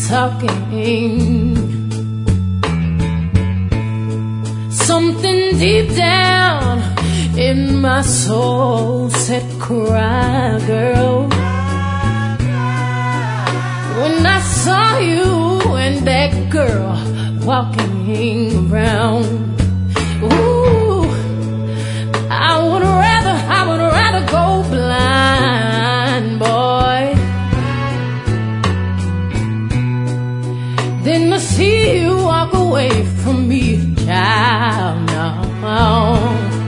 talking. Something deep down in my soul said, cry, girl. When I saw you and that girl walking around, ooh, I would rather go blind, boy, than to see you walk away from me, child. No.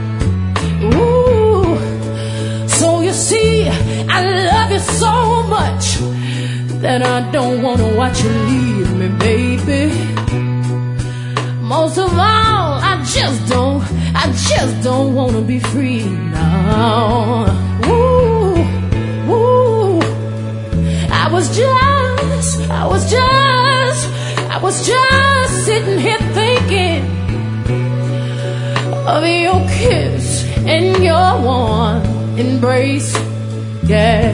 Ooh, so you see, I love you so much that I don't want to watch you leave me, baby. Most of all, I just don't want to be free now. Ooh, ooh, I was just sitting here thinking of your kiss and your warm embrace, yeah.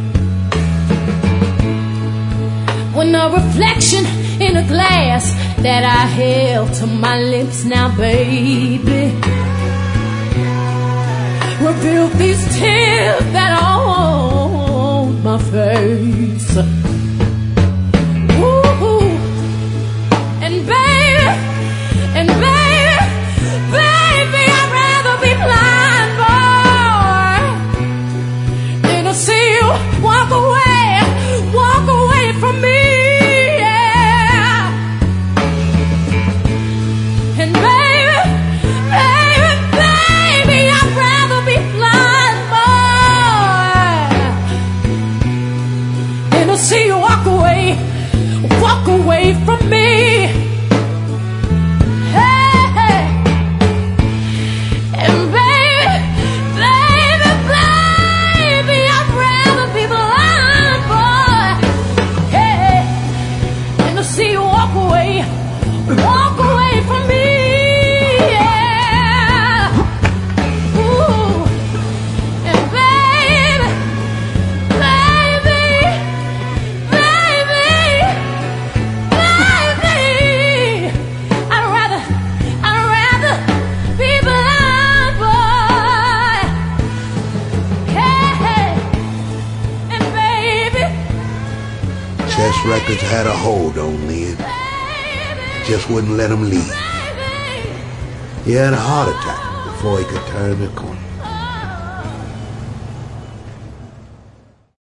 When a reflection in a glass that I held to my lips now, baby, revealed these tears that are on my face. Ooh, and baby, I'd rather be blind, boy, than to see you walk away from me. And baby, I'd rather be blind, boy, than to see you walk away from me. Hey, and baby, I'd rather be blind, boy, hey, than to see you walk away from me. Chess Records had a hold on Lynn. Just wouldn't let him leave. He had a heart attack before he could turn the corner.